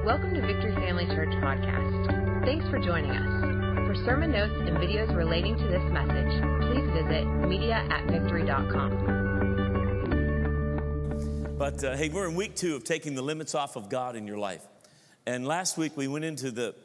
Welcome to Victory Family Church Podcast. Thanks for joining us. For sermon notes and videos relating to this message, please visit media@victory.com. But hey, we're in week 2 of taking the limits off of God in your life. And last week we went into the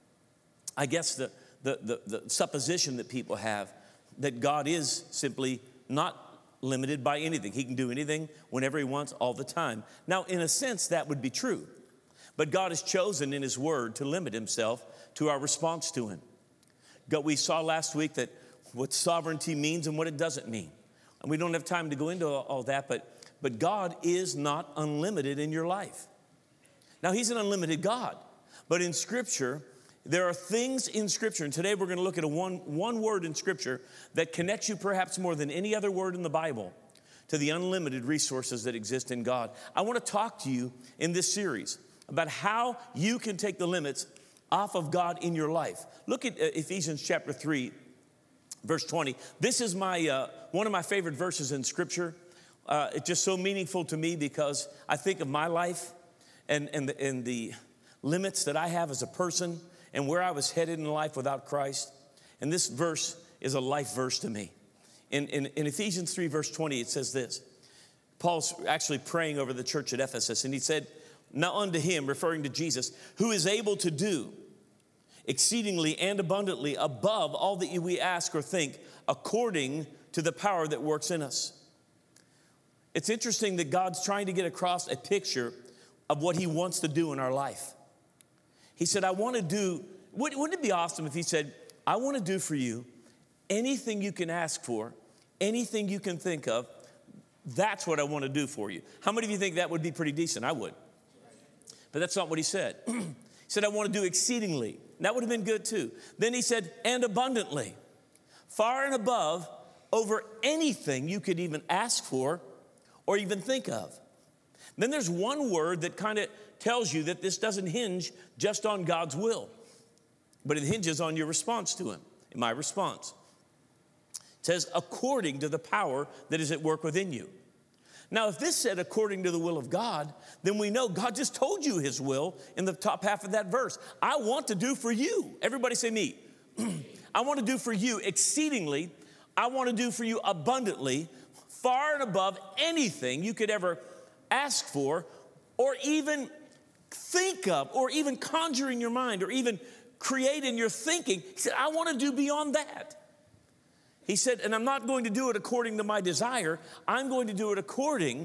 supposition that people have that God is simply not limited by anything. He can do anything whenever he wants, all the time. Now, in a sense, that would be true. But God has chosen in his word to limit himself to our response to him. We saw last week that what sovereignty means and what it doesn't mean. And we don't have time to go into all that, but God is not unlimited in your life. Now, he's an unlimited God. But in Scripture, there are things in Scripture, and today we're going to look at one word in Scripture that connects you perhaps more than any other word in the Bible to the unlimited resources that exist in God. I want to talk to you in this series about how you can take the limits off of God in your life. Look at Ephesians chapter 3, verse 20. This is one of my favorite verses in Scripture. It's just so meaningful to me because I think of my life and the limits that I have as a person and where I was headed in life without Christ. And this verse is a life verse to me. In Ephesians 3, verse 20, it says this. Paul's actually praying over the church at Ephesus, and he said, "Now unto him," referring to Jesus, "who is able to do exceedingly and abundantly above all that we ask or think, according to the power that works in us." It's interesting that God's trying to get across a picture of what he wants to do in our life. He said, I want to do, wouldn't it be awesome if he said, I want to do for you anything you can ask for, anything you can think of, that's what I want to do for you. How many of you think that would be pretty decent? I would. But that's not what he said. He said, I want to do exceedingly. That would have been good too. Then he said, and abundantly, far and above, over anything you could even ask for or even think of. Then there's one word that kind of tells you that this doesn't hinge just on God's will, but it hinges on your response to him, my response. It says, according to the power that is at work within you. Now, if this said according to the will of God, then we know God just told you his will in the top half of that verse. I want to do for you. Everybody say me. I want to do for you exceedingly. I want to do for you abundantly, far and above anything you could ever ask for or even think of or even conjure in your mind or even create in your thinking. He said, I want to do beyond that. He said, and I'm not going to do it according to my desire. I'm going to do it according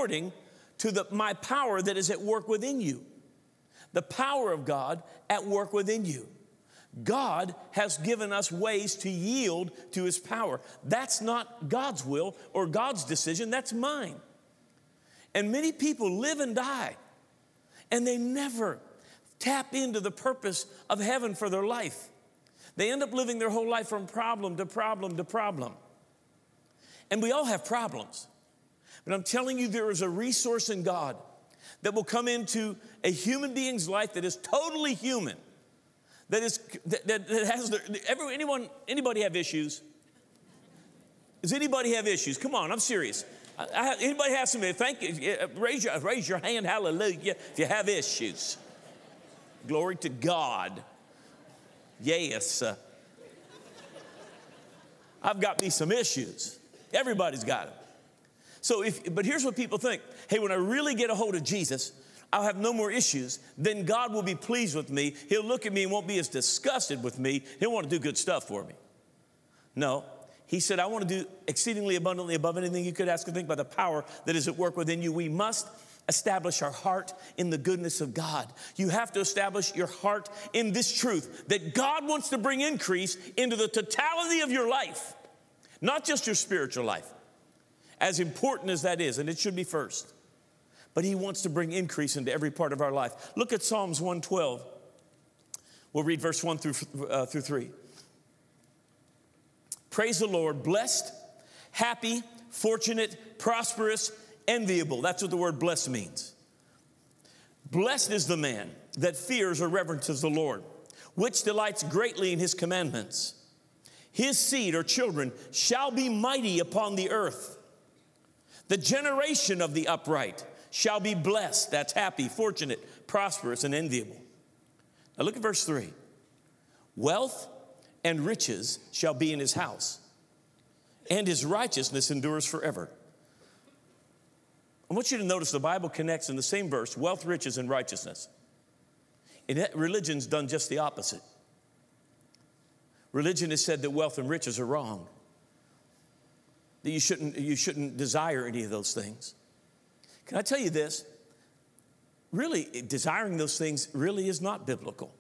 to my power that is at work within you. The power of God at work within you. God has given us ways to yield to his power. That's not God's will or God's decision. That's mine. And many people live and die, and they never tap into the purpose of heaven for their life. They end up living their whole life from problem to problem to problem. And we all have problems. But I'm telling you, there is a resource in God that will come into a human being's life that is totally human. Anybody have issues? Does anybody have issues? Come on, I'm serious. Anybody have some? Thank you. Raise your hand. Hallelujah. If you have issues, glory to God. Yes. I've got me some issues. Everybody's got them. But here's what people think. Hey, when I really get a hold of Jesus, I'll have no more issues. Then God will be pleased with me. He'll look at me and won't be as disgusted with me. He'll want to do good stuff for me. No. He said, I want to do exceedingly abundantly above anything you could ask or think by the power that is at work within you. We must establish our heart in the goodness of God. You have to establish your heart in this truth that God wants to bring increase into the totality of your life, not just your spiritual life, as important as that is, and it should be first. But he wants to bring increase into every part of our life. Look at Psalms 112. We'll read verse 1 through 3. Praise the Lord, blessed, happy, fortunate, prosperous, enviable. That's what the word blessed means. Blessed is the man that fears or reverences the Lord, which delights greatly in his commandments. His seed or children shall be mighty upon the earth. The generation of the upright shall be blessed. That's happy, fortunate, prosperous, and enviable. Now look at verse 3. Wealth and riches shall be in his house, and his righteousness endures forever. I want you to notice the Bible connects in the same verse wealth, riches, and righteousness. And religion's done just the opposite. Religion has said that wealth and riches are wrong, that you shouldn't desire any of those things. Can I tell you this? Really, desiring those things really is not biblical.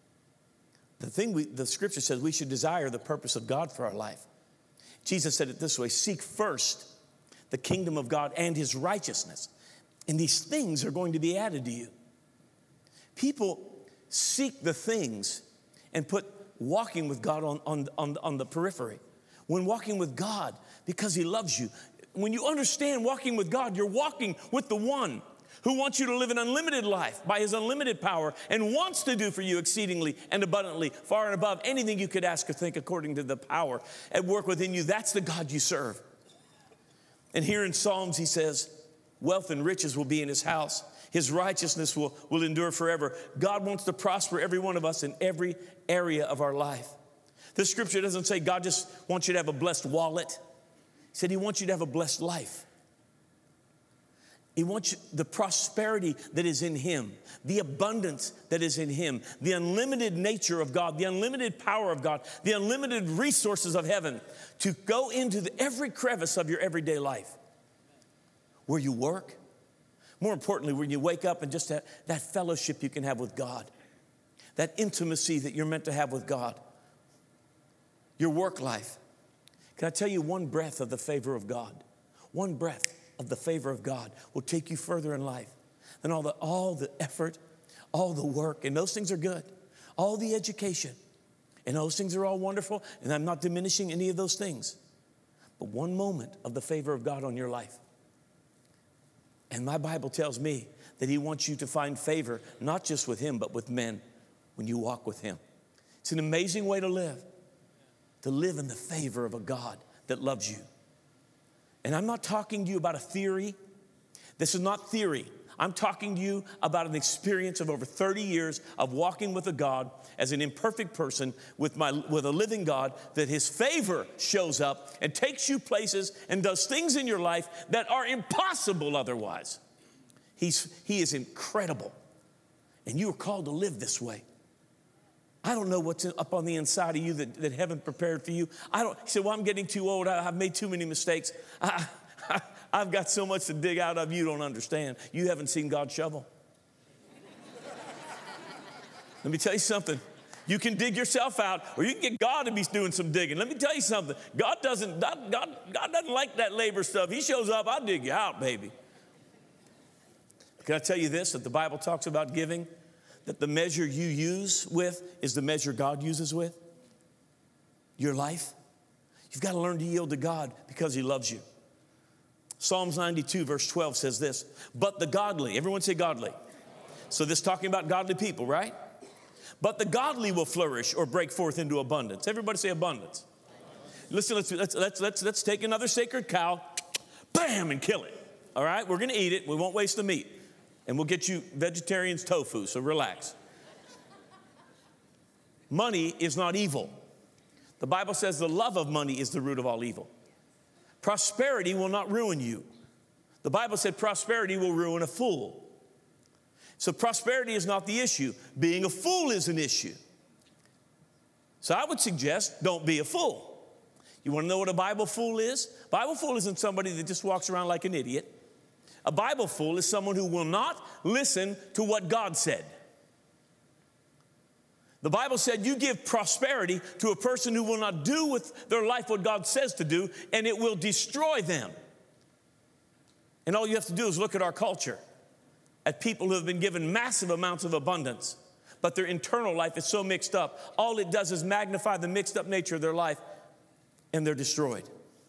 The scripture says we should desire the purpose of God for our life. Jesus said it this way: seek first the kingdom of God and his righteousness, and these things are going to be added to you. People seek the things and put walking with God on the periphery. When walking with God, because he loves you. When you understand walking with God, you're walking with the one who wants you to live an unlimited life by his unlimited power and wants to do for you exceedingly and abundantly, far and above anything you could ask or think according to the power at work within you. That's the God you serve. And here in Psalms, he says, wealth and riches will be in his house. His righteousness will endure forever. God wants to prosper every one of us in every area of our life. This scripture doesn't say God just wants you to have a blessed wallet. He said he wants you to have a blessed life. He wants you, the prosperity that is in him, the abundance that is in him, the unlimited nature of God, the unlimited power of God, the unlimited resources of heaven to go into every crevice of your everyday life. Where you work, more importantly, when you wake up and just that fellowship you can have with God, that intimacy that you're meant to have with God, your work life. Can I tell you, one breath of the favor of God, one breath of the favor of God will take you further in life than all the effort, all the work, and those things are good, all the education, and those things are all wonderful, and I'm not diminishing any of those things. But one moment of the favor of God on your life. And my Bible tells me that he wants you to find favor, not just with him, but with men when you walk with him. It's an amazing way to live in the favor of a God that loves you. And I'm not talking to you about a theory. This is not theory. I'm talking to you about an experience of over 30 years of walking with a God as an imperfect person with a living God, that his favor shows up and takes you places and does things in your life that are impossible otherwise. He is incredible. And you are called to live this way. I don't know what's up on the inside of you that heaven prepared for you. He said, well, I'm getting too old. I've made too many mistakes. I've got so much to dig out of you don't understand. You haven't seen God shovel. Let me tell you something. You can dig yourself out, or you can get God to be doing some digging. Let me tell you something. God doesn't like that labor stuff. He shows up, I'll dig you out, baby. Can I tell you this, that the Bible talks about giving? That the measure you use with is the measure God uses with? Your life? You've got to learn to yield to God because he loves you. Psalms 92 verse 12 says this, but the godly, everyone say godly. So this is talking about godly people, right? But the godly will flourish or break forth into abundance. Everybody say abundance. Listen, let's take another sacred cow, bam, and kill it. All right, we're going to eat it. We won't waste the meat. And we'll get you vegetarian's tofu, so relax. Money is not evil. The Bible says the love of money is the root of all evil. Prosperity will not ruin you. The Bible said prosperity will ruin a fool. So prosperity is not the issue. Being a fool is an issue. So I would suggest don't be a fool. You want to know what a Bible fool is? Bible fool isn't somebody that just walks around like an idiot. A Bible fool is someone who will not listen to what God said. The Bible said you give prosperity to a person who will not do with their life what God says to do, and it will destroy them. And all you have to do is look at our culture, at people who have been given massive amounts of abundance, but their internal life is so mixed up. All it does is magnify the mixed up nature of their life, and they're destroyed.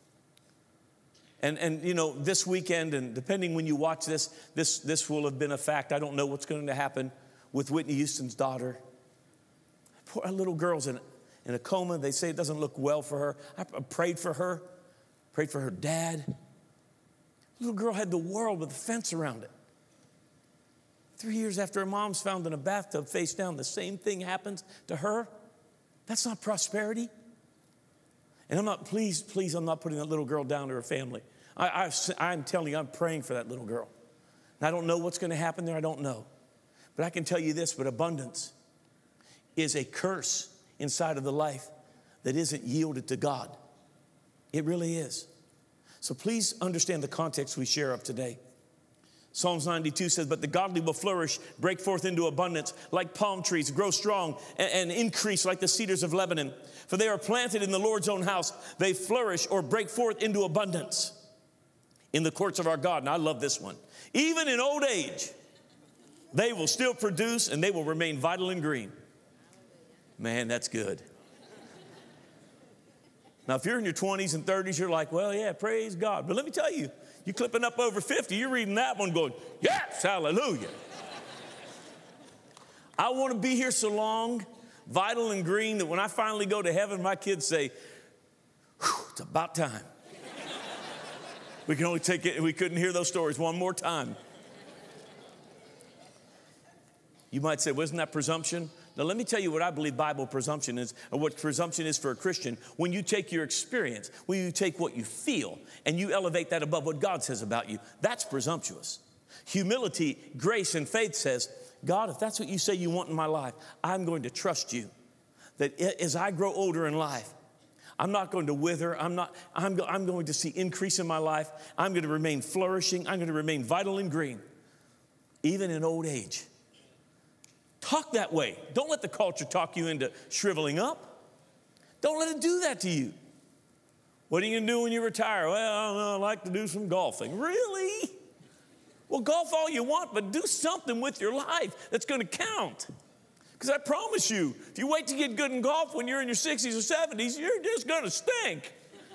And you know, this weekend, and depending when you watch this will have been a fact. I don't know what's going to happen with Whitney Houston's daughter. Poor little girl's in a coma. They say it doesn't look well for her. I prayed for her dad. The little girl had the world with a fence around it. 3 years after her mom's found in a bathtub face down, the same thing happens to her. That's not prosperity. And I'm not, please, I'm not putting that little girl down to her family. I'm telling you, I'm praying for that little girl. And I don't know what's going to happen there. I don't know. But I can tell you this, but abundance is a curse inside of the life that isn't yielded to God. It really is. So please understand the context we share of today. Psalms 92 says, but the godly will flourish, break forth into abundance like palm trees, grow strong and increase like the cedars of Lebanon. For they are planted in the Lord's own house. They flourish or break forth into abundance in the courts of our God. And I love this one. Even in old age, they will still produce and they will remain vital and green. Man, that's good. Now, if you're in your 20s and 30s, you're like, well, yeah, praise God. But let me tell you, you're clipping up over 50, you're reading that one going, yes, hallelujah. I want to be here so long, vital and green, that when I finally go to heaven, my kids say, it's about time. We can only take it, we couldn't hear those stories one more time. You might say, wasn't that presumption? Now, let me tell you what I believe Bible presumption is, or what presumption is for a Christian. When you take your experience, when you take what you feel, and you elevate that above what God says about you, that's presumptuous. Humility, grace, and faith says, God, if that's what you say you want in my life, I'm going to trust you. That as I grow older in life, I'm not going to wither. I'm going to see increase in my life. I'm going to remain flourishing. I'm going to remain vital and green, even in old age. Talk that way. Don't let the culture talk you into shriveling up. Don't let it do that to you. What are you going to do when you retire? Well, I don't know, I like to do some golfing. Really? Well, golf all you want, but do something with your life that's going to count. Because I promise you, if you wait to get good in golf when you're in your 60s or 70s, you're just going to stink.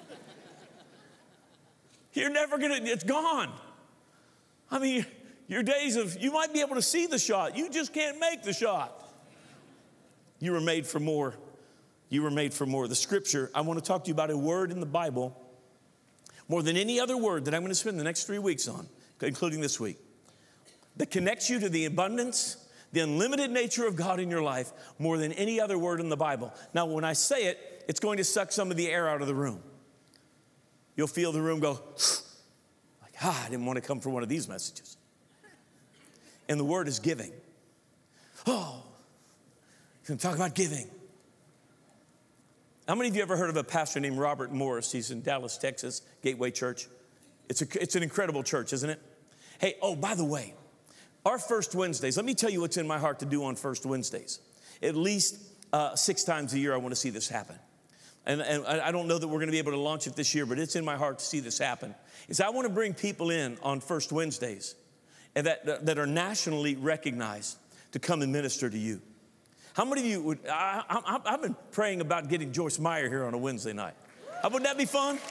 You're never going to, it's gone. I mean, your days of, you might be able to see the shot. You just can't make the shot. You were made for more. You were made for more. The scripture, I want to talk to you about a word in the Bible more than any other word that I'm going to spend the next 3 weeks on, including this week, that connects you to the abundance, the unlimited nature of God in your life more than any other word in the Bible. Now, when I say it, it's going to suck some of the air out of the room. You'll feel the room go, like, I didn't want to come for one of these messages. And the word is giving. Oh, he's going to talk about giving. How many of you ever heard of a pastor named Robert Morris? He's in Dallas, Texas, Gateway Church. It's an incredible church, isn't it? Hey, oh, by the way, our First Wednesdays, let me tell you what's in my heart to do on First Wednesdays. At least 6 times a year I want to see this happen. And I don't know that we're going to be able to launch it this year, but it's in my heart to see this happen. Is I want to bring people in on First Wednesdays and that are nationally recognized to come and minister to you. How many of you would, I've been praying about getting Joyce Meyer here on a Wednesday night. Wouldn't that be fun?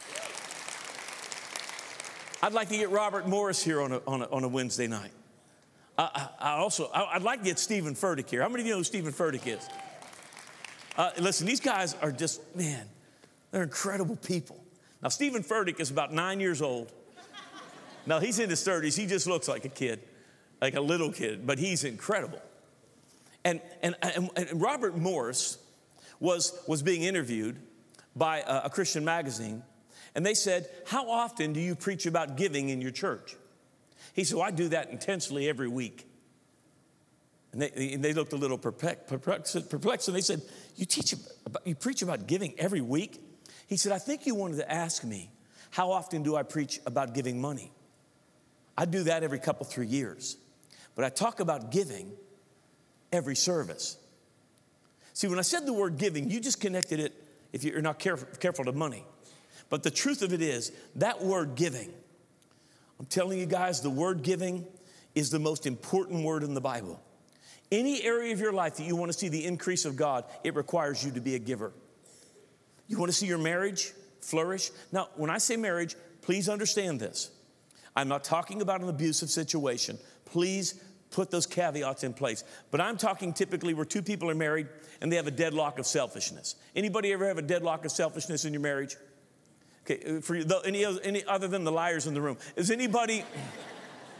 I'd like to get Robert Morris here on a Wednesday night. I'd like to get Stephen Furtick here. How many of you know who Stephen Furtick is? Listen, these guys are just, man, they're incredible people. Now, Stephen Furtick is about 9 years old. Now, he's in his 30s. He just looks like a kid, like a little kid, but he's incredible. And Robert Morris was being interviewed by a Christian magazine, and they said, how often do you preach about giving in your church? He said, well, I do that intensely every week. And they looked a little perplexed, and they said, you preach about giving every week? He said, I think you wanted to ask me, how often do I preach about giving money? I do that every 3 years. But I talk about giving every service. See, when I said the word giving, you just connected it, if you're not careful, to money. But the truth of it is, that word giving, I'm telling you guys, the word giving is the most important word in the Bible. Any area of your life that you want to see the increase of God, it requires you to be a giver. You want to see your marriage flourish? Now, when I say marriage, please understand this. I'm not talking about an abusive situation. Please put those caveats in place. But I'm talking typically where 2 people are married and they have a deadlock of selfishness. Anybody ever have a deadlock of selfishness in your marriage? Okay, for any other than the liars in the room, is anybody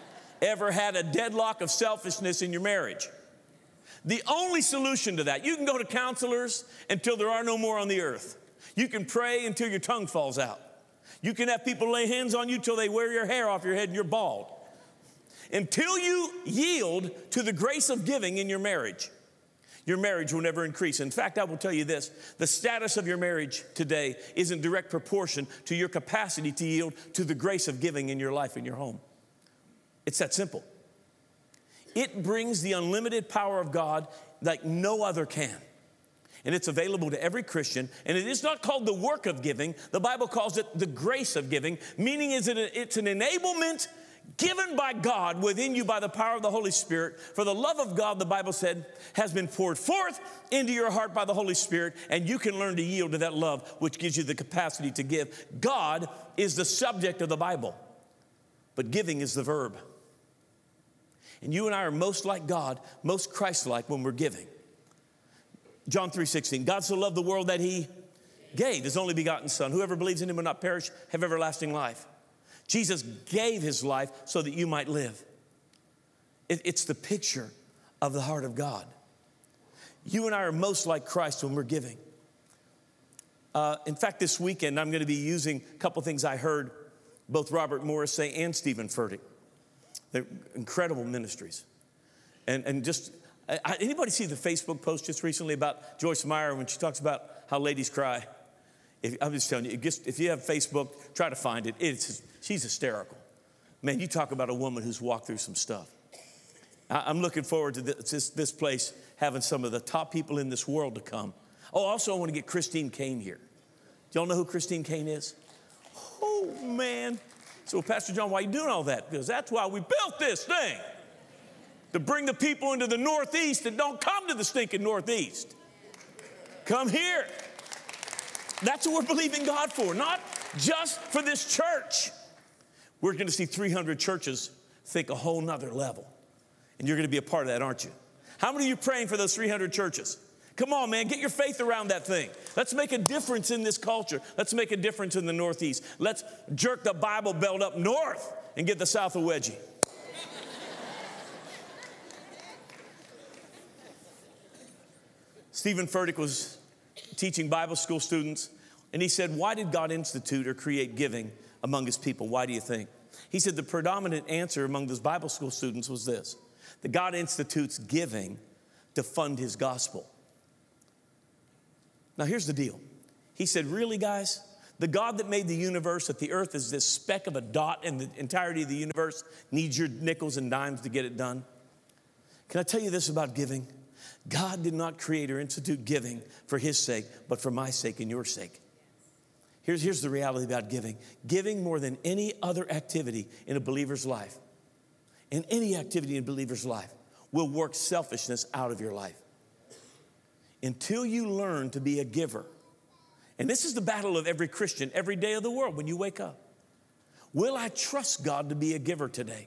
ever had a deadlock of selfishness in your marriage. The only solution to that, you can go to counselors until there are no more on the earth. You can pray until your tongue falls out. You can have people lay hands on you till they wear your hair off your head and you're bald. Until you yield to the grace of giving in your marriage will never increase. In fact, I will tell you this, the status of your marriage today is in direct proportion to your capacity to yield to the grace of giving in your life, in your home. It's that simple. It brings the unlimited power of God like no other can. And it's available to every Christian. And it is not called the work of giving. The Bible calls it the grace of giving, meaning it's an enablement given by God within you by the power of the Holy Spirit. For the love of God, the Bible said, has been poured forth into your heart by the Holy Spirit, and you can learn to yield to that love, which gives you the capacity to give. God is the subject of the Bible, but giving is the verb. And you and I are most like God, most Christ-like when we're giving. John 3:16, God so loved the world that he gave his only begotten Son. Whoever believes in him will not perish, have everlasting life. Jesus gave his life so that you might live. It's the picture of the heart of God. You and I are most like Christ when we're giving. In fact, this weekend, I'm going to be using a couple things I heard both Robert Morris say and Stephen Furtick. They're incredible ministries. And just, anybody see the Facebook post just recently about Joyce Meyer when she talks about how ladies cry? I'm just telling you, if you have Facebook, try to find it. She's hysterical. Man, you talk about a woman who's walked through some stuff. I'm looking forward to this place having some of the top people in this world to come. Oh, also I want to get Christine Caine here. Do y'all know who Christine Caine is? Oh, man. So, Pastor John, why are you doing all that? Because that's why we built this thing. To bring the people into the Northeast that don't come to the stinking Northeast. Come here. That's what we're believing God for, not just for this church. We're going to see 300 churches think a whole nother level. And you're going to be a part of that, aren't you? How many of you are praying for those 300 churches? Come on, man, get your faith around that thing. Let's make a difference in this culture. Let's make a difference in the Northeast. Let's jerk the Bible Belt up north and get the South a wedgie. Stephen Furtick was teaching Bible school students, and he said, why did God institute or create giving among his people? Why do you think? He said the predominant answer among those Bible school students was this, that God institutes giving to fund his gospel. Now, here's the deal. He said, really, guys? The God that made the universe, that the earth is this speck of a dot and the entirety of the universe needs your nickels and dimes to get it done? Can I tell you this about giving? God did not create or institute giving for his sake, but for my sake and your sake. Here's the reality about giving. Giving more than any other activity in a believer's life, in any activity in a believer's life, will work selfishness out of your life. Until you learn to be a giver. And this is the battle of every Christian every day of the world when you wake up. Will I trust God to be a giver today?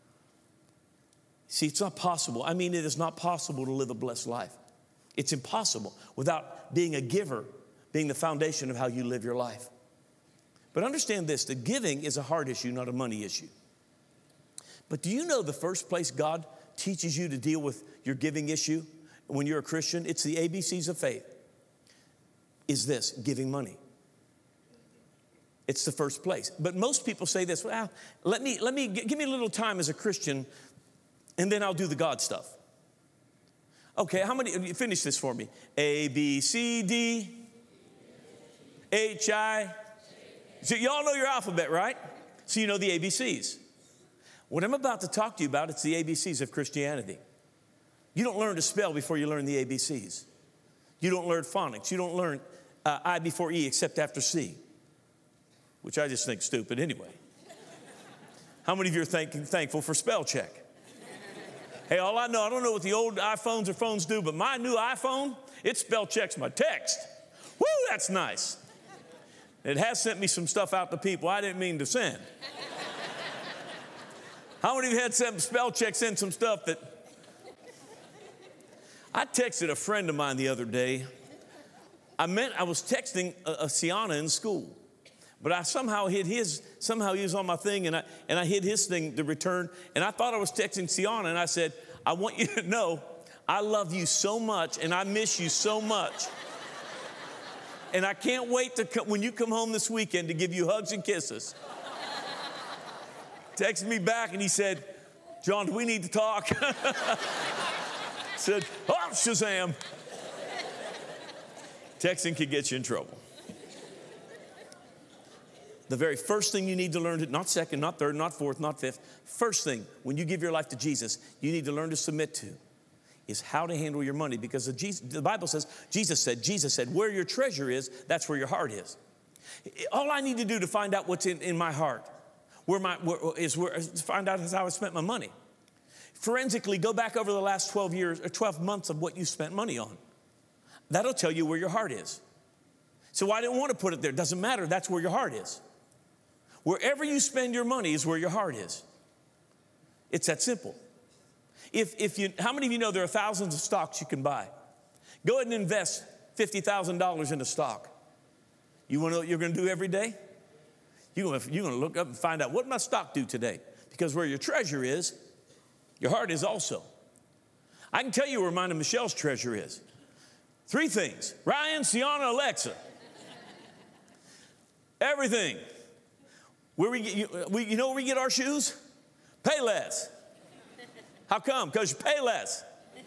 See, it's not possible. I mean, it is not possible to live a blessed life. It's impossible without being a giver, being the foundation of how you live your life. But understand this, that giving is a heart issue, not a money issue. But do you know the first place God teaches you to deal with your giving issue when you're a Christian? It's the ABCs of faith. Is this, giving money. It's the first place. But most people say this, well, give me a little time as a Christian, and then I'll do the God stuff. Okay, how many, finish this for me. A, B, C, D, H, I. So you all know your alphabet, right? So you know the ABCs. What I'm about to talk to you about, it's the ABCs of Christianity. You don't learn to spell before you learn the ABCs. You don't learn phonics. You don't learn I before E except after C, which I just think stupid anyway. How many of you are thankful for spell check? Hey, all I don't know what the old iPhones or phones do, but my new iPhone, it spell checks my text. Woo, that's nice. It has sent me some stuff out to people I didn't mean to send. How many of you had some spell checks in some stuff that... I texted a friend of mine the other day. I was texting a Sienna in school. But I somehow hid his, somehow he was on my thing, and I hid his thing to return. And I thought I was texting Sienna, and I said, I want you to know I love you so much, and I miss you so much. And I can't wait to when you come home this weekend to give you hugs and kisses. Texted me back, and he said, John, do we need to talk? Said, oh, Shazam. Texting can get you in trouble. The very first thing you need to learn, not second, not third, not fourth, not fifth, first thing when you give your life to Jesus, you need to learn to submit to is how to handle your money. Because the Bible says, Jesus said, where your treasure is, that's where your heart is. All I need to do to find out what's in my heart, find out how I spent my money. Forensically, go back over the last 12 years or 12 months of what you spent money on. That'll tell you where your heart is. So I didn't want to put it there. Doesn't matter. That's where your heart is. Wherever you spend your money is where your heart is. It's that simple. How many of you know there are thousands of stocks you can buy? Go ahead and invest $50,000 in a stock. You want to know what you're going to do every day? You're going to look up and find out, what did my stock do today? Because where your treasure is, your heart is also. I can tell you where mine and Michelle's treasure is. 3 things: Ryan, Sienna, Alexa. Everything. You know where we get our shoes? Payless. How come? Because you pay less.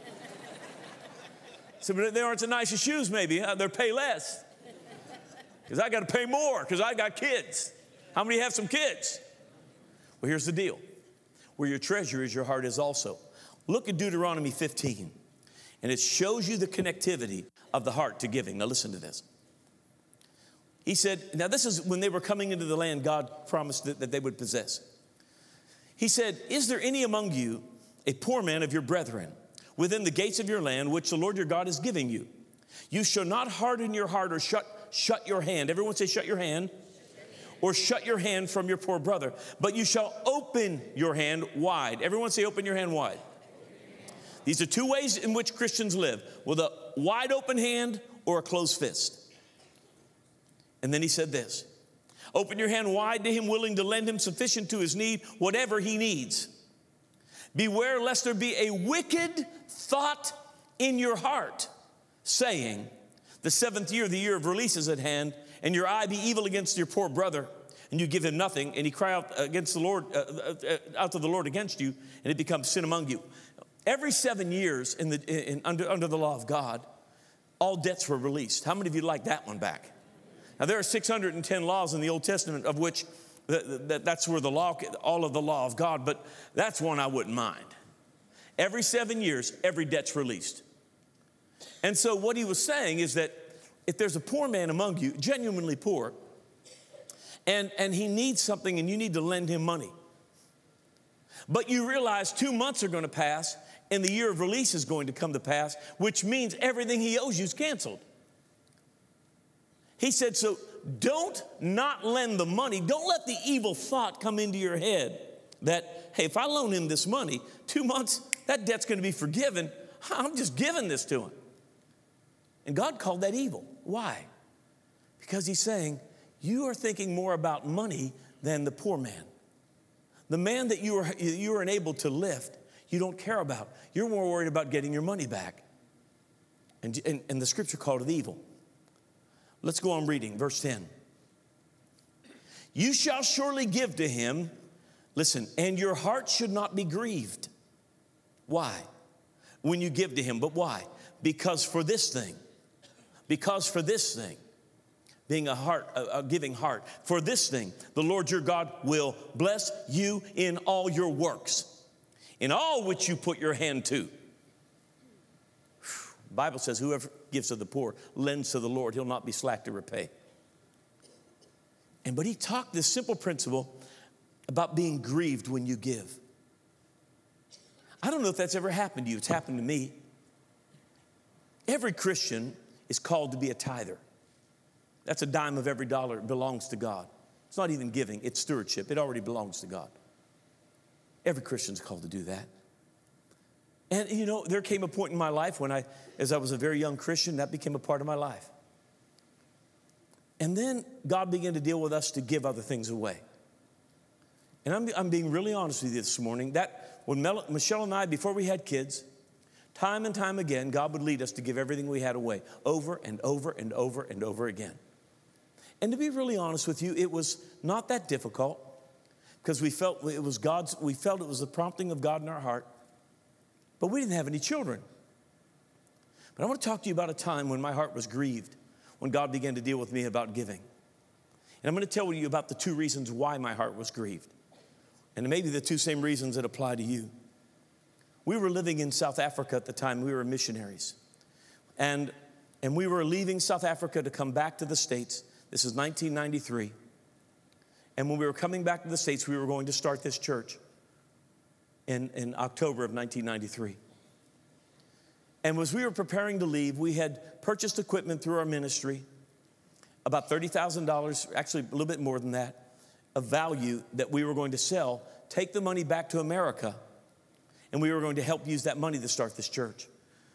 So they aren't the nicest shoes maybe. They're Payless. Because I got to pay more because I got kids. How many have some kids? Well, here's the deal. Where your treasure is, your heart is also. Look at Deuteronomy 15. And it shows you the connectivity of the heart to giving. Now listen to this. He said, now this is when they were coming into the land God promised that they would possess. He said, is there any among you a poor man of your brethren within the gates of your land, which the Lord your God is giving you? You shall not harden your heart or shut your hand. Everyone say shut your hand. Or shut your hand from your poor brother. But you shall open your hand wide. Everyone say open your hand wide. These are 2 ways in which Christians live. With a wide open hand or a closed fist. And then he said this. Open your hand wide to him, willing to lend him sufficient to his need, whatever he needs. Beware lest there be a wicked thought in your heart, saying, the 7th year, the year of release is at hand, and your eye be evil against your poor brother, and you give him nothing, and he cry out against the Lord, out to the Lord against you, and it becomes sin among you. Every 7 years under the law of God, all debts were released. How many of you like that one back? Now, there are 610 laws in the Old Testament, of which that's where all of the law of God, but that's one I wouldn't mind. Every 7 years, every debt's released. And so what he was saying is that if there's a poor man among you, genuinely poor, and he needs something and you need to lend him money, but you realize 2 months are going to pass and the year of release is going to come to pass, which means everything he owes you is canceled. He said, so don't not lend the money. Don't let the evil thought come into your head that, hey, if I loan him this money, 2 months, that debt's going to be forgiven. I'm just giving this to him. And God called that evil. Why? Because he's saying, you are thinking more about money than the poor man. The man that you are unable to lift, you don't care about. You're more worried about getting your money back. And the scripture called it evil. Let's go on reading, verse 10. You shall surely give to him, listen, and your heart should not be grieved. Why? When you give to him, but why? Because for this thing, being a giving heart, for this thing, the Lord your God will bless you in all your works, in all which you put your hand to. The Bible says whoever gives to the poor lends to the Lord. He'll not be slack to repay. But he talked this simple principle about being grieved when you give. I don't know if that's ever happened to you. It's happened to me. Every Christian is called to be a tither. That's a dime of every dollar belongs to God. It's not even giving, it's stewardship. It already belongs to God. Every Christian's called to do that. And you know, there came a point in my life when as I was a very young Christian, that became a part of my life. And then God began to deal with us to give other things away. And I'm being really honest with you this morning, that when Michelle and I, before we had kids, time and time again, God would lead us to give everything we had away, over and over and over and over again. And to be really honest with you, it was not that difficult, because we felt it was the prompting of God in our heart, but we didn't have any children. But I want to talk to you about a time when my heart was grieved, when God began to deal with me about giving. And I'm going to tell you about the 2 reasons why my heart was grieved. And maybe the 2 same reasons that apply to you. We were living in South Africa at the time. We were missionaries. And we were leaving South Africa to come back to the States. This is 1993. And when we were coming back to the States, we were going to start this church in October of 1993. And as we were preparing to leave, we had purchased equipment through our ministry, about $30,000, actually a little bit more than that, of value that we were going to sell, take the money back to America, and we were going to help use that money to start this church.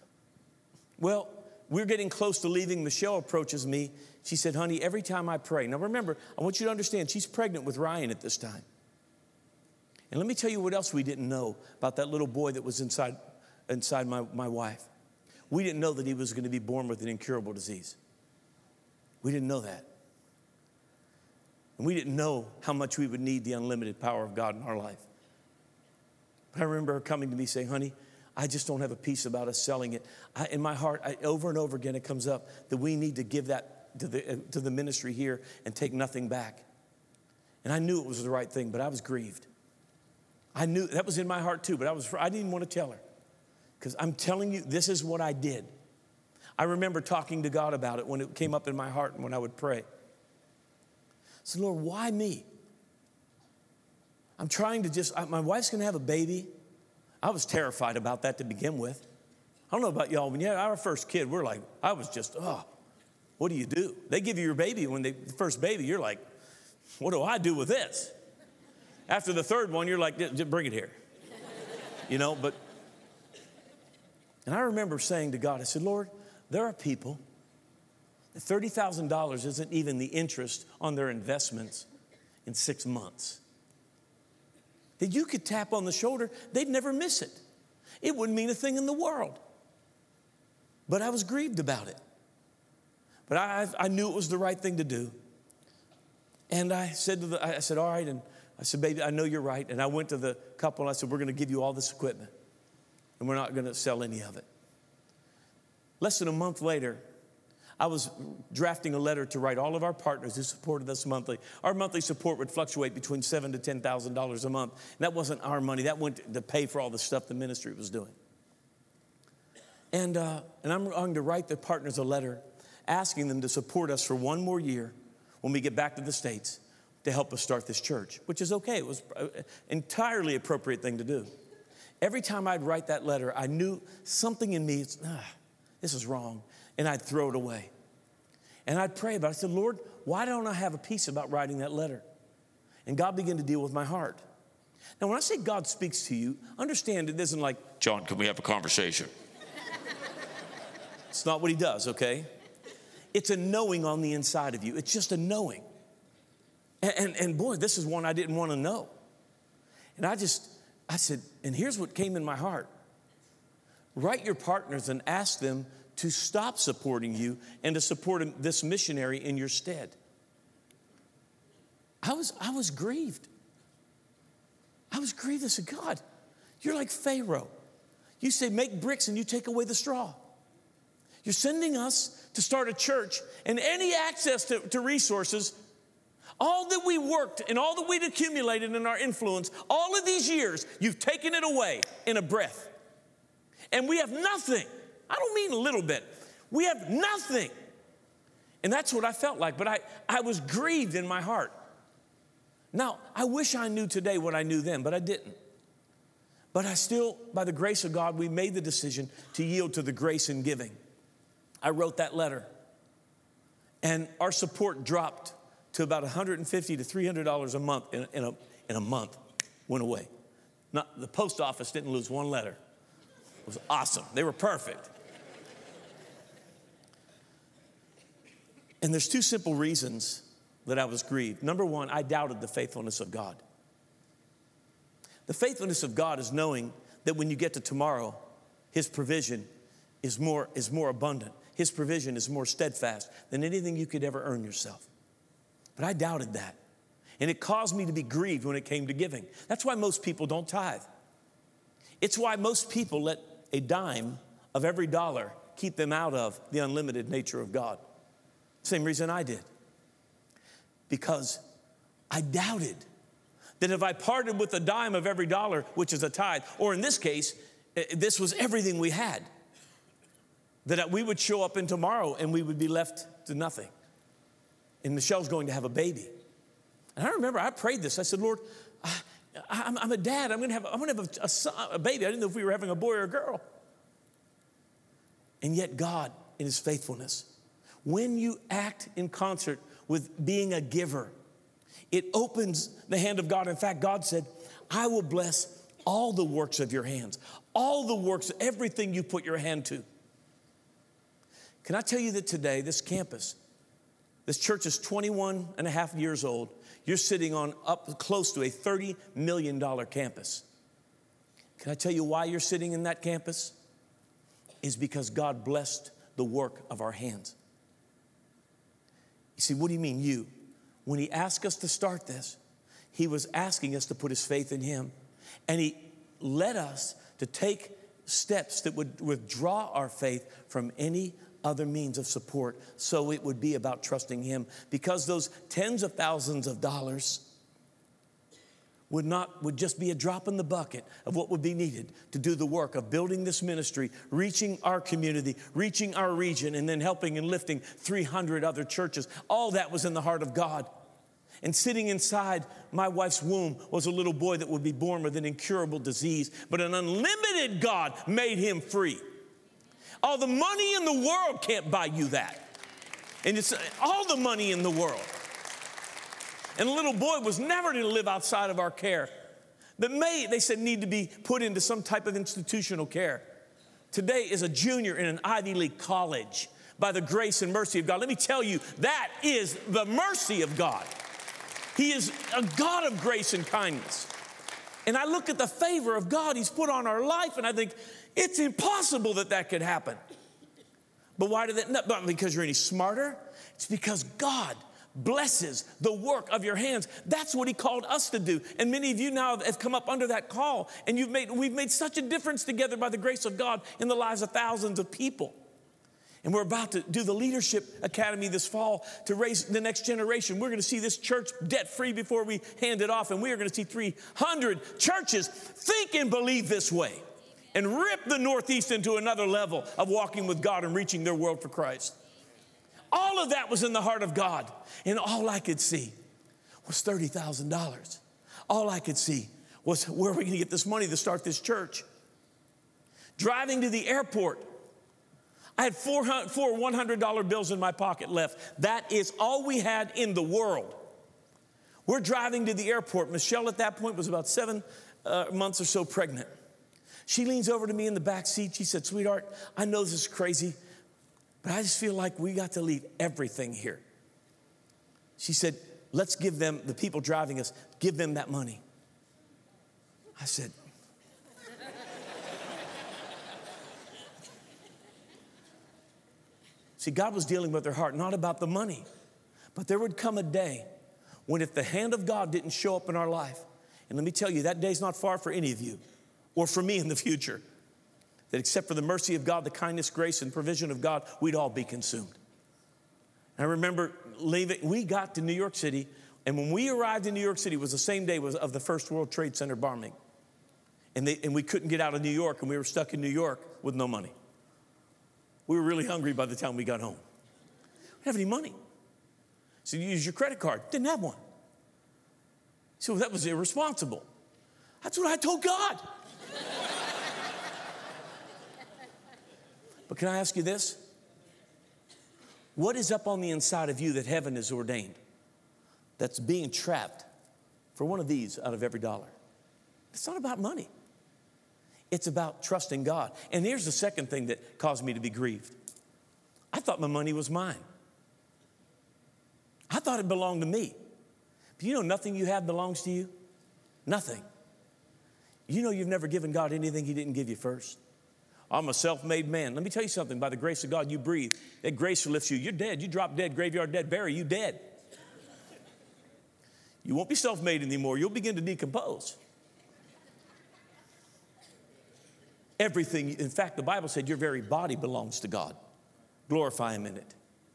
Well, we're getting close to leaving. Michelle approaches me. She said, honey, every time I pray. Now remember, I want you to understand, she's pregnant with Ryan at this time. And let me tell you what else we didn't know about that little boy that was inside my wife. We didn't know that he was going to be born with an incurable disease. We didn't know that. And we didn't know how much we would need the unlimited power of God in our life. But I remember her coming to me saying, honey, I just don't have a peace about us selling it. In my heart, over and over again, it comes up that we need to give that to the ministry here and take nothing back. And I knew it was the right thing, but I was grieved. I knew that was in my heart too, but I didn't even want to tell her. Because I'm telling you, this is what I did. I remember talking to God about it when it came up in my heart and when I would pray. I said, Lord, why me? I'm trying to my wife's going to have a baby. I was terrified about that to begin with. I don't know about y'all. When you had our first kid, I was just, what do you do? They give you your baby the first baby, you're like, what do I do with this? After the third one, you're like, just bring it here. And I remember saying to God, I said, Lord, there are people that $30,000 isn't even the interest on their investments in 6 months. That you could tap on the shoulder, they'd never miss it. It wouldn't mean a thing in the world. But I was grieved about it. But I knew it was the right thing to do. And I said, all right. And I said, baby, I know you're right. And I went to the couple and I said, we're going to give you all this equipment. And we're not going to sell any of it. Less than a month later, I was drafting a letter to write all of our partners who supported us monthly. Our monthly support would fluctuate between $7,000 to $10,000 a month. And that wasn't our money. That went to pay for all the stuff the ministry was doing. And I'm going to write the partners a letter asking them to support us for 1 more year when we get back to the States to help us start this church, which is okay. It was an entirely appropriate thing to do. Every time I'd write that letter, I knew something in me, this is wrong, and I'd throw it away. And I'd pray about it. I said, Lord, why don't I have a peace about writing that letter? And God began to deal with my heart. Now, when I say God speaks to you, understand it isn't like, John, can we have a conversation? It's not what he does, okay? It's a knowing on the inside of you. It's just a knowing. And boy, this is one I didn't want to know. And I said, and here's what came in my heart. Write your partners and ask them to stop supporting you and to support this missionary in your stead. I was grieved. I was grieved. I said, God, you're like Pharaoh. You say, make bricks and you take away the straw. You're sending us to start a church, and any access to resources, all that we worked and all that we'd accumulated in our influence, all of these years, you've taken it away in a breath. And we have nothing. I don't mean a little bit. We have nothing. And that's what I felt like, but I was grieved in my heart. Now, I wish I knew today what I knew then, but I didn't. But I still, by the grace of God, we made the decision to yield to the grace in giving. I wrote that letter, and our support dropped to about $150 to $300 a month in a month. Went away. The post office didn't lose one letter. It was awesome. They were perfect. And there's two simple reasons that I was grieved. Number one, I doubted the faithfulness of God. The faithfulness of God is knowing that when you get to tomorrow, his provision is more abundant. His provision is more steadfast than anything you could ever earn yourself. But I doubted that. And it caused me to be grieved when it came to giving. That's why most people don't tithe. It's why most people let a dime of every dollar keep them out of the unlimited nature of God. Same reason I did. Because I doubted that if I parted with a dime of every dollar, which is a tithe, or in this case, this was everything we had, that we would show up in tomorrow and we would be left to nothing. And Michelle's going to have a baby. And I remember I prayed this. I said, Lord, I'm a dad. I'm going to have a baby. I didn't know if we were having a boy or a girl. And yet God, in his faithfulness, when you act in concert with being a giver, it opens the hand of God. In fact, God said, I will bless all the works of your hands, all the works, everything you put your hand to. Can I tell you that today, this campus, this church is 21 and a half years old. You're sitting on up close to a $30 million campus. Can I tell you why you're sitting in that campus? Is because God blessed the work of our hands. You see, what do you mean you? When he asked us to start this, he was asking us to put his faith in him. And he led us to take steps that would withdraw our faith from any other means of support. So it would be about trusting him. Because those tens of thousands of dollars would just be a drop in the bucket of what would be needed to do the work of building this ministry, reaching our community, reaching our region, and then helping and lifting 300 other churches. All that was in the heart of God. And sitting inside my wife's womb was a little boy that would be born with an incurable disease, but an unlimited God made him free. All the money in the world can't buy you that. And it's all the money in the world. And the little boy was never to live outside of our care. But they said, need to be put into some type of institutional care. Today is a junior in an Ivy League college by the grace and mercy of God. Let me tell you, that is the mercy of God. He is a God of grace and kindness. And I look at the favor of God he's put on our life, and I think, it's impossible that could happen. But why did that? Not because you're any smarter. It's because God blesses the work of your hands. That's what he called us to do. And many of you now have come up under that call, and we've made such a difference together by the grace of God in the lives of thousands of people. And we're about to do the Leadership Academy this fall to raise the next generation. We're going to see this church debt-free before we hand it off, and we are going to see 300 churches think and believe this way and rip the Northeast into another level of walking with God and reaching their world for Christ. All of that was in the heart of God, and all I could see was $30,000. All I could see was, where are we going to get this money to start this church? Driving to the airport, I had four $100 bills in my pocket left. That is all we had in the world. We're driving to the airport. Michelle at that point was about 7 months or so pregnant. She leans over to me in the back seat. She said, sweetheart, I know this is crazy, but I just feel like we got to leave everything here. She said, let's give them, the people driving us, give them that money. I said, see, God was dealing with their heart, not about the money. But there would come a day when if the hand of God didn't show up in our life, and let me tell you, that day's not far for any of you, or for me in the future, that except for the mercy of God, the kindness, grace, and provision of God, we'd all be consumed. I remember leaving, we got to New York City, and when we arrived in New York City, it was the same day of the first World Trade Center bombing. And we couldn't get out of New York, and we were stuck in New York with no money. We were really hungry by the time we got home. We didn't have any money. So you use your credit card. Didn't have one. So that was irresponsible. That's what I told God. But can I ask you this? What is up on the inside of you that heaven has ordained that's being trapped for one of these out of every dollar? It's not about money. It's about trusting God. And here's the second thing that caused me to be grieved. I thought my money was mine. thought it belonged to me. But you know nothing you have belongs to you? Nothing. You know you've never given God anything he didn't give you first. I'm a self-made man. Let me tell you something. By the grace of God, you breathe. That grace lifts you. You're dead. You drop dead, graveyard dead, bury you dead. You won't be self-made anymore. You'll begin to decompose. Everything, in fact, the Bible said your very body belongs to God. Glorify him in it.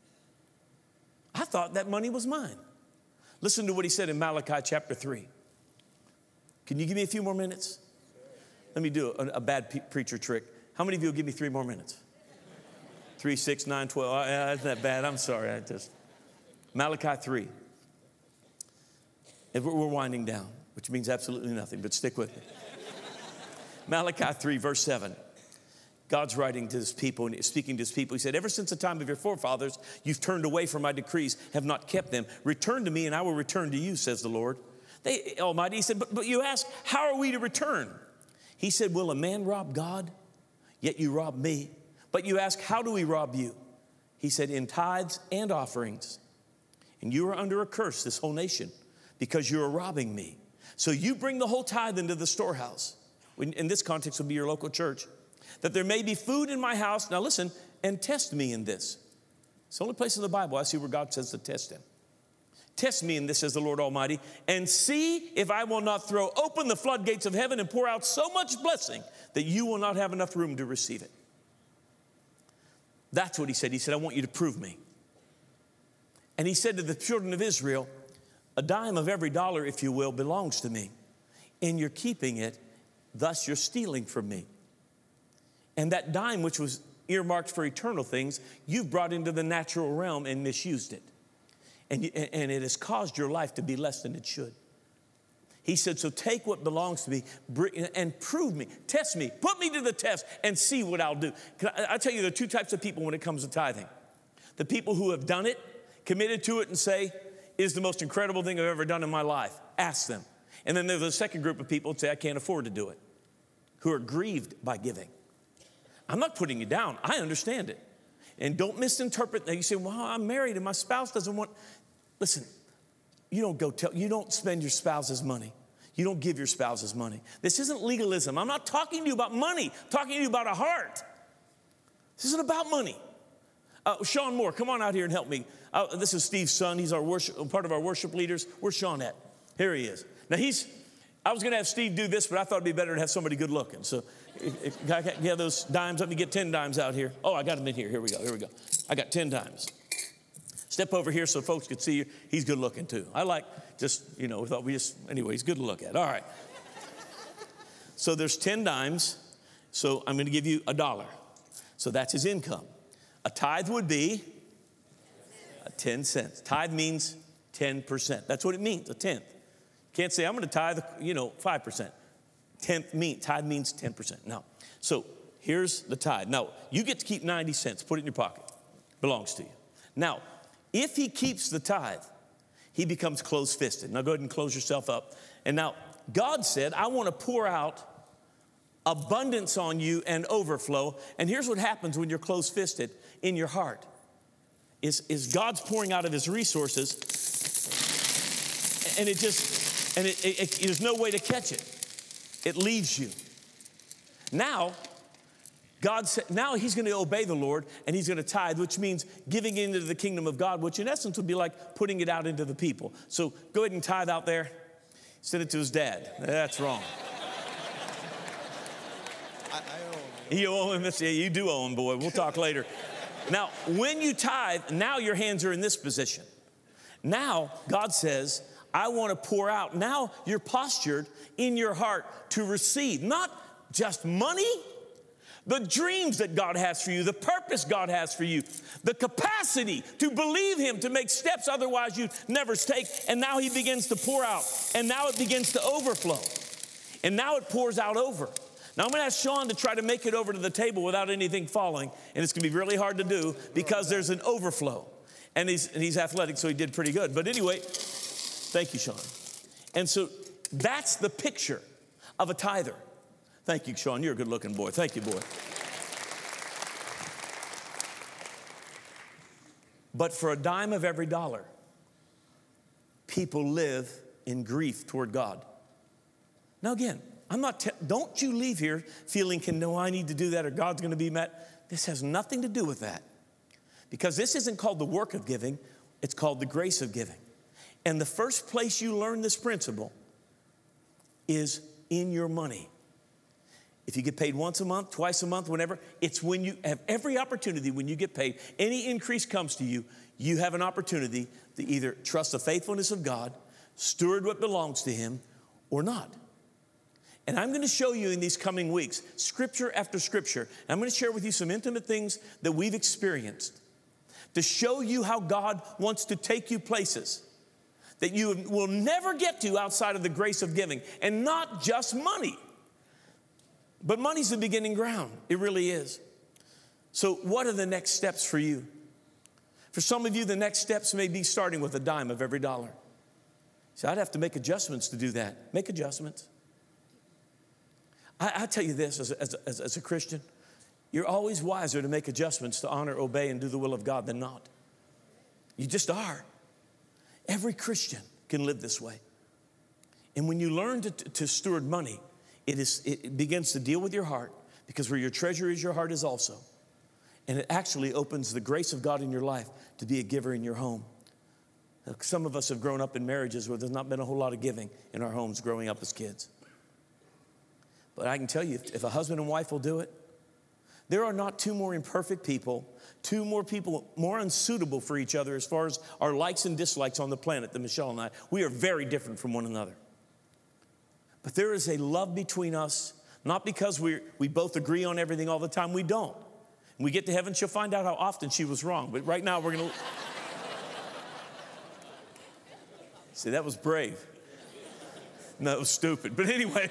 I thought that money was mine. Listen to what he said in Malachi chapter 3. Can you give me a few more minutes? Let me do a bad preacher trick. How many of you will give me 3 more minutes? 3, 6, 9, 12. That's not bad. I'm sorry. Malachi 3. And we're winding down, which means absolutely nothing, but stick with me. Malachi 3, verse 7. God's writing to his people and speaking to his people. He said, ever since the time of your forefathers, you've turned away from my decrees, have not kept them. Return to me and I will return to you, says the Lord. Almighty, he said, but you ask, how are we to return? He said, will a man rob God? Yet you rob me. But you ask, how do we rob you? He said, in tithes and offerings. And you are under a curse, this whole nation, because you are robbing me. So you bring the whole tithe into the storehouse. In this context will be your local church. That there may be food in my house. Now listen, and test me in this. It's the only place in the Bible I see where God says to test him. Test me in this, says the Lord Almighty, and see if I will not throw open the floodgates of heaven and pour out so much blessing that you will not have enough room to receive it. That's what he said. He said, I want you to prove me. And he said to the children of Israel, a dime of every dollar, if you will, belongs to me. And you're keeping it, thus you're stealing from me. And that dime, which was earmarked for eternal things, you've brought into the natural realm and misused it. And it has caused your life to be less than it should. He said, so take what belongs to me and prove me, test me, put me to the test and see what I'll do. I tell you, there are 2 types of people when it comes to tithing. The people who have done it, committed to it and say, it is the most incredible thing I've ever done in my life. Ask them. And then there's a second group of people who say, I can't afford to do it, who are grieved by giving. I'm not putting you down. I understand it. And don't misinterpret that. You say, well, I'm married and my spouse doesn't want. Listen, you don't spend your spouse's money. You don't give your spouse's money. This isn't legalism. I'm not talking to you about money. I'm talking to you about a heart. This isn't about money. Sean Moore, come on out here and help me. This is Steve's son. He's part of our worship leaders. Where's Sean at? Here he is. Now I was going to have Steve do this, but I thought it'd be better to have somebody good looking. So if I have those dimes, let me get 10 dimes out here. Oh, I got them in here. Here we go. I got 10 dimes. Step over here so folks can see you. He's good looking too. I like anyway, he's good to look at. All right. So there's 10 dimes. So I'm going to give you $1. So that's his income. A tithe would be 10 cents. Tithe means 10%. That's what it means, a tenth. Can't say I'm going to tithe, 5%. Tithe means 10%. Now, so here's the tithe. Now, you get to keep 90 cents. Put it in your pocket. Belongs to you. Now, if he keeps the tithe, he becomes close-fisted. Now, go ahead and close yourself up. And now, God said, I want to pour out abundance on you and overflow. And here's what happens when you're close-fisted in your heart. Is God's pouring out of his resources, and there's no way to catch it. It leaves you. Now, God said, now he's going to obey the Lord and he's going to tithe, which means giving into the kingdom of God, which in essence would be like putting it out into the people. So go ahead and tithe out there. Send it to his dad. That's wrong. I owe him. You owe him this. Yeah, you do owe him, boy. We'll talk later. Now, when you tithe, now your hands are in this position. Now, God says, I want to pour out. Now you're postured in your heart to receive, not just money, the dreams that God has for you, the purpose God has for you, the capacity to believe him, to make steps otherwise you'd never take. And now he begins to pour out. And now it begins to overflow. And now it pours out over. Now I'm going to ask Sean to try to make it over to the table without anything falling. And it's going to be really hard to do because there's an overflow. And he's athletic, so he did pretty good. But anyway, thank you, Sean. And so that's the picture of a tither. Thank you, Sean. You're a good-looking boy. Thank you, boy. But for a dime of every dollar, people live in grief toward God. Now again, don't you leave here feeling, no, I need to do that or God's going to be met. This has nothing to do with that. Because this isn't called the work of giving, it's called the grace of giving. And the first place you learn this principle is in your money. If you get paid once a month, twice a month, whenever, it's when you have every opportunity when you get paid, any increase comes to you, you have an opportunity to either trust the faithfulness of God, steward what belongs to Him, or not. And I'm going to show you in these coming weeks, scripture after scripture. I'm going to share with you some intimate things that we've experienced to show you how God wants to take you places that you will never get to outside of the grace of giving. And not just money. But money's the beginning ground. It really is. So what are the next steps for you? For some of you, the next steps may be starting with a dime of every dollar. So I'd have to make adjustments to do that. Make adjustments. I tell you this as a Christian, you're always wiser to make adjustments to honor, obey, and do the will of God than not. You just are. Every Christian can live this way. And when you learn to steward money, it begins to deal with your heart, because where your treasure is, your heart is also. And it actually opens the grace of God in your life to be a giver in your home. Some of us have grown up in marriages where there's not been a whole lot of giving in our homes growing up as kids. But I can tell you, if a husband and wife will do it, there are not two more imperfect people, two more people more unsuitable for each other as far as our likes and dislikes on the planet than Michelle and I. We are very different from one another. But there is a love between us, not because we both agree on everything all the time. We don't. When we get to heaven, she'll find out how often she was wrong. But right now, we're going to... See, that was brave. No, that was stupid. But anyway...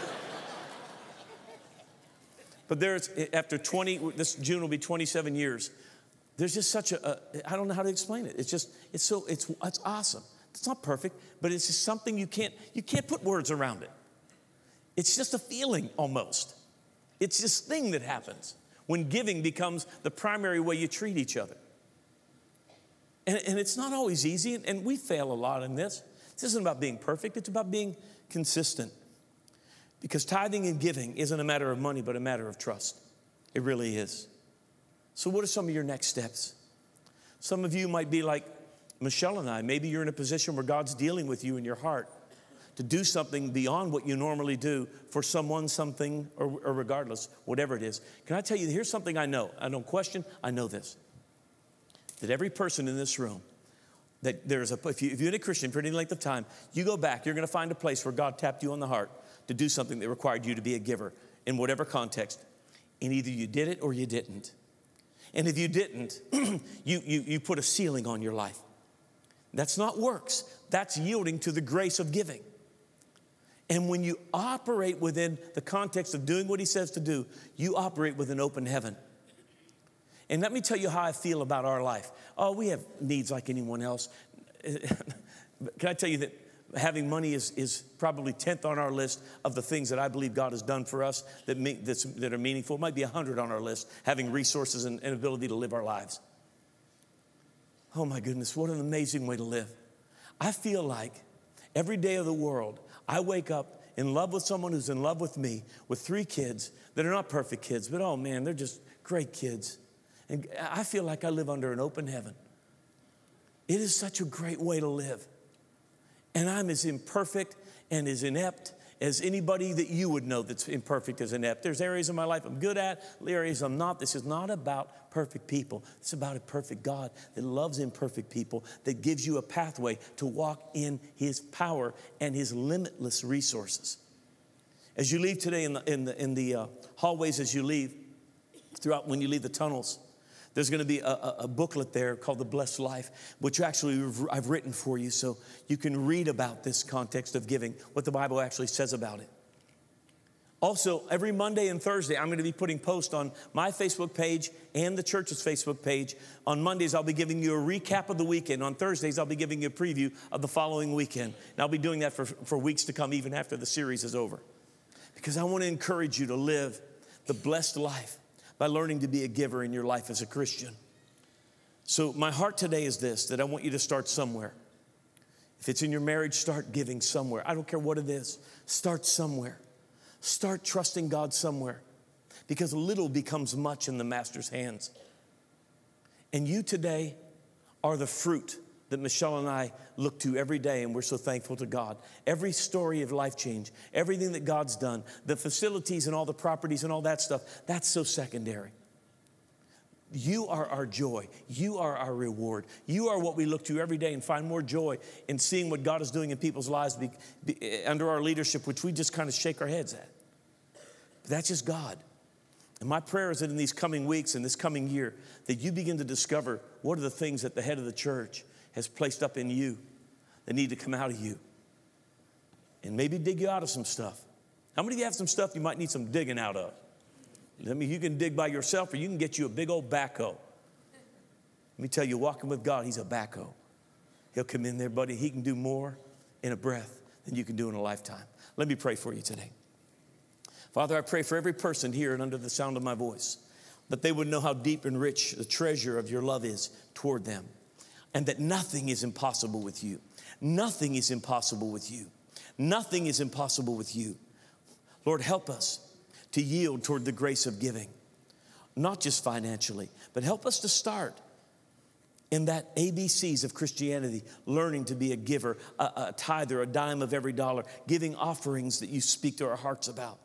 But there's, after this June will be 27 years, there's just such I don't know how to explain it. It's awesome. It's not perfect, but it's just something you can't put words around it. It's just a feeling almost. It's this thing that happens when giving becomes the primary way you treat each other. And it's not always easy, and we fail a lot in this. This isn't about being perfect, it's about being consistent. Because tithing and giving isn't a matter of money, but a matter of trust. It really is. So what are some of your next steps? Some of you might be like Michelle and I. Maybe you're in a position where God's dealing with you in your heart to do something beyond what you normally do for someone, something, or regardless, whatever it is. Can I tell you, here's something I know. I don't question, I know this. That every person in this room, that if you're a Christian for any length of time, you go back, you're going to find a place where God tapped you on the heart to do something that required you to be a giver in whatever context. And either you did it or you didn't. And if you didn't, you put a ceiling on your life. That's not works. That's yielding to the grace of giving. And when you operate within the context of doing what He says to do, you operate with an open heaven. And let me tell you how I feel about our life. Oh, we have needs like anyone else. Can I tell you that having money is probably 10th on our list of the things that I believe God has done for us that are meaningful. It might be 100 on our list, having resources and ability to live our lives. Oh my goodness, what an amazing way to live. I feel like every day of the world, I wake up in love with someone who's in love with me, with 3 kids that are not perfect kids, but oh man, they're just great kids. And I feel like I live under an open heaven. It is such a great way to live. And I'm as imperfect and as inept as anybody that you would know that's imperfect as inept. There's areas of my life I'm good at, areas I'm not. This is not about perfect people. It's about a perfect God that loves imperfect people, that gives you a pathway to walk in His power and His limitless resources. As you leave today in the hallways, as you leave, throughout when you leave the tunnels, there's going to be a booklet there called The Blessed Life, which actually I've written for you so you can read about this context of giving, what the Bible actually says about it. Also, every Monday and Thursday, I'm going to be putting posts on my Facebook page and the church's Facebook page. On Mondays, I'll be giving you a recap of the weekend. On Thursdays, I'll be giving you a preview of the following weekend. And I'll be doing that for weeks to come, even after the series is over. Because I want to encourage you to live the blessed life by learning to be a giver in your life as a Christian. So my heart today is this, that I want you to start somewhere. If it's in your marriage, start giving somewhere. I don't care what it is. Start somewhere. Start trusting God somewhere, because little becomes much in the Master's hands. And you today are the fruit that Michelle and I look to every day, and we're so thankful to God. Every story of life change, everything that God's done, the facilities and all the properties and all that stuff, that's so secondary. You are our joy. You are our reward. You are what we look to every day and find more joy in seeing what God is doing in people's lives under our leadership, which we just kind of shake our heads at. But that's just God. And my prayer is that in these coming weeks and this coming year, that you begin to discover what are the things that the head of the church has placed up in you that need to come out of you. And maybe dig you out of some stuff. How many of you have some stuff you might need some digging out of? I mean, you can dig by yourself, or you can get you a big old backhoe. Let me tell you, walking with God, he's a backhoe. He'll come in there, buddy. He can do more in a breath than you can do in a lifetime. Let me pray for you today. Father, I pray for every person here and under the sound of my voice, that they would know how deep and rich the treasure of your love is toward them, and that nothing is impossible with you. Nothing is impossible with you. Nothing is impossible with you. Lord, help us to yield toward the grace of giving, not just financially, but help us to start in that ABCs of Christianity, learning to be a giver, a tither, a dime of every dollar, giving offerings that you speak to our hearts about,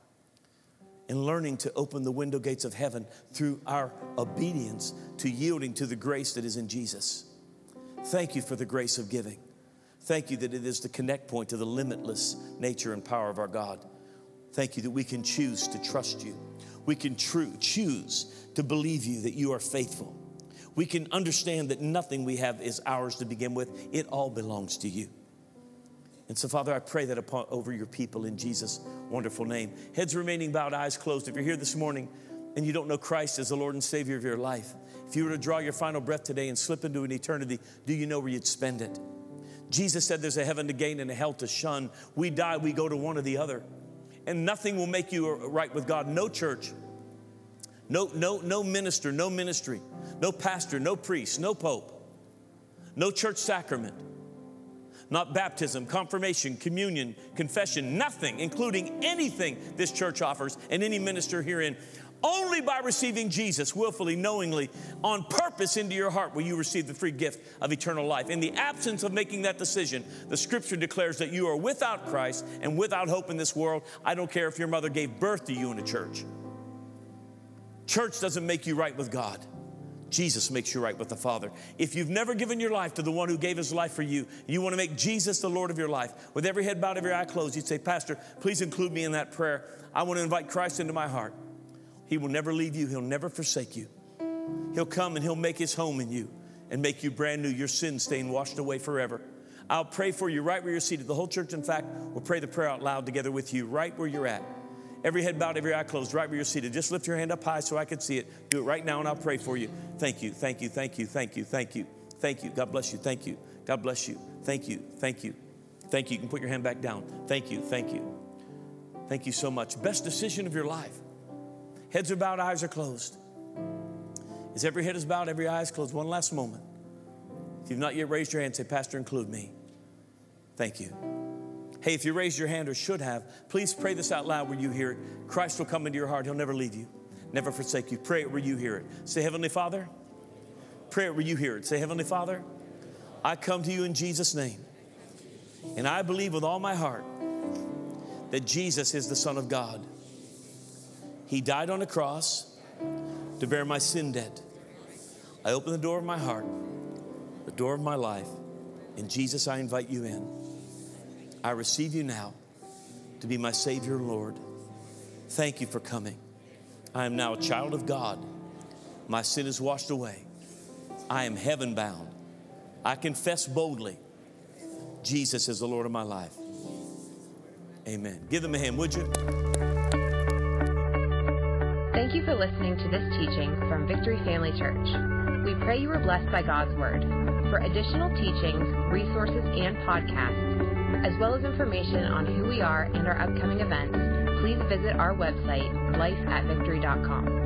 and learning to open the window gates of heaven through our obedience to yielding to the grace that is in Jesus. Thank you for the grace of giving. Thank you that it is the connect point to the limitless nature and power of our God. Thank you that we can choose to trust you. We can choose to believe you, that you are faithful. We can understand that nothing we have is ours to begin with. It all belongs to you. And so, Father, I pray that over your people in Jesus' wonderful name. Heads remaining bowed, eyes closed. If you're here this morning and you don't know Christ as the Lord and Savior of your life, if you were to draw your final breath today and slip into an eternity, do you know where you'd spend it? Jesus said there's a heaven to gain and a hell to shun. We die, we go to one or the other. And nothing will make you right with God. No church, no minister, no ministry, no pastor, no priest, no pope, no church sacrament, not baptism, confirmation, communion, confession, nothing, including anything this church offers and any minister herein. Only by receiving Jesus willfully, knowingly, on purpose into your heart will you receive the free gift of eternal life. In the absence of making that decision, the scripture declares that you are without Christ and without hope in this world. I don't care if your mother gave birth to you in a church. Church doesn't make you right with God. Jesus makes you right with the Father. If you've never given your life to the one who gave his life for you, you want to make Jesus the Lord of your life. With every head bowed, every eye closed, you'd say, Pastor, please include me in that prayer. I want to invite Christ into my heart. He will never leave you. He'll never forsake you. He'll come and he'll make his home in you and make you brand new, your sin stain washed away forever. I'll pray for you right where you're seated. The whole church, in fact, will pray the prayer out loud together with you right where you're at. Every head bowed, every eye closed, right where you're seated. Just lift your hand up high so I can see it. Do it right now and I'll pray for you. Thank you, thank you, thank you, thank you, thank you. Thank you. God bless you. Thank you. God bless you. Thank you. Thank you. Thank you. You can put your hand back down. Thank you. Thank you. Thank you so much. Best decision of your life. Heads are bowed, eyes are closed. As every head is bowed, every eye is closed. One last moment. If you've not yet raised your hand, say, Pastor, include me. Thank you. Hey, if you raised your hand or should have, please pray this out loud where you hear it. Christ will come into your heart. He'll never leave you, never forsake you. Pray it where you hear it. Say, Heavenly Father. Pray it where you hear it. Say, Heavenly Father, I come to you in Jesus' name. And I believe with all my heart that Jesus is the Son of God. He died on the cross to bear my sin debt. I open the door of my heart, the door of my life. In Jesus, I invite you in. I receive you now to be my Savior and Lord. Thank you for coming. I am now a child of God. My sin is washed away. I am heaven bound. I confess boldly, Jesus is the Lord of my life. Amen. Give them a hand, would you? Thank you for listening to this teaching from Victory Family Church. We pray you were blessed by God's Word. For additional teachings, resources, and podcasts, as well as information on who we are and our upcoming events, please visit our website, lifeatvictory.com.